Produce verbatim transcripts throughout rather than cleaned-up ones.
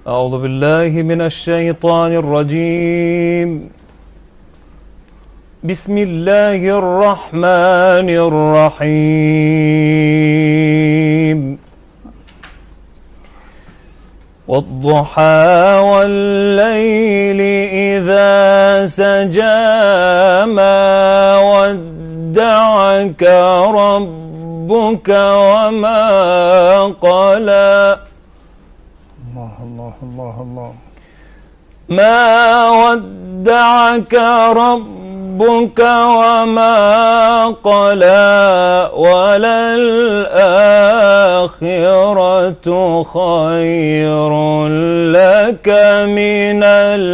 أعوذ بالله من الشيطان الرجيم. بسم الله الرحمن الرحيم. والضحى والليل إذا سجى ما ودعك ربك وما قلى. الله الله الله الله. ما ودعك ربك وما قلى وللآخرة خير لك من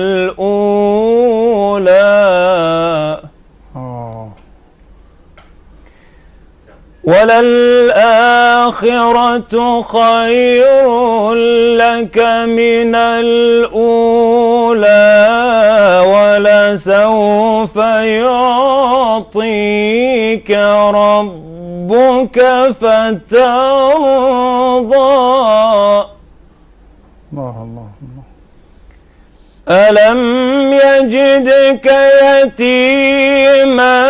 الأولى. آه. وللآخرة خير لك من الأولى ولسوف يعطيك ربك فترضى. الله الله الله. ألم يجدك يتيما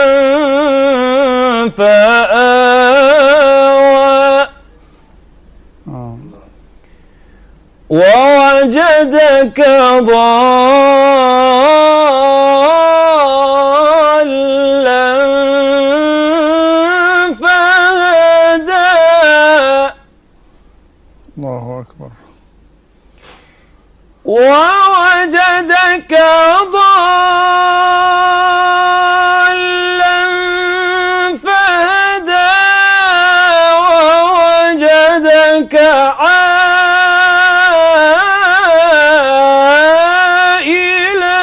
فآوى ووجدك ضالا فهدى. الله أكبر. ووجدك ضالا فهدى ووجدك عائلا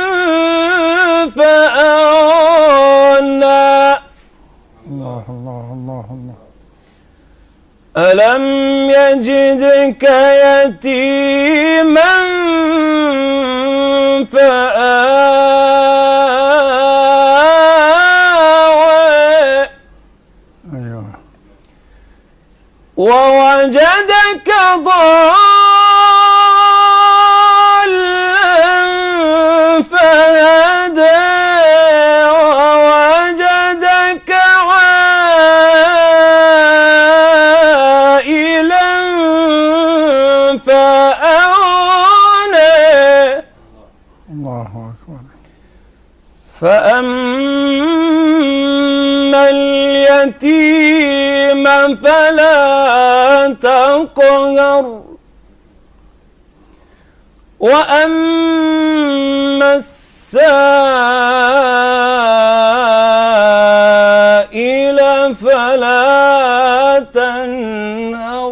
فأغنى. الله الله الله الله. ألم يجدك يتيما فآوى. أيوه. ووجدك ضالا فهدى ووجدك عائلا فأغنى. الله أكبر. فأما اليتيم فلا تقهر وأما السائل فلا تنهر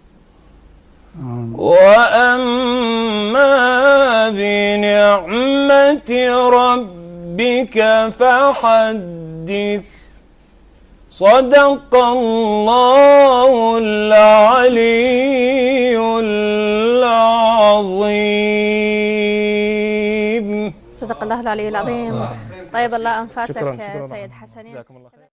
وأما بنعمة ربك فحدث. صدق الله العلي العظيم. صدق الله العلي العظيم. طيب الله أنفاسك شكرا شكرا سيد حسنين.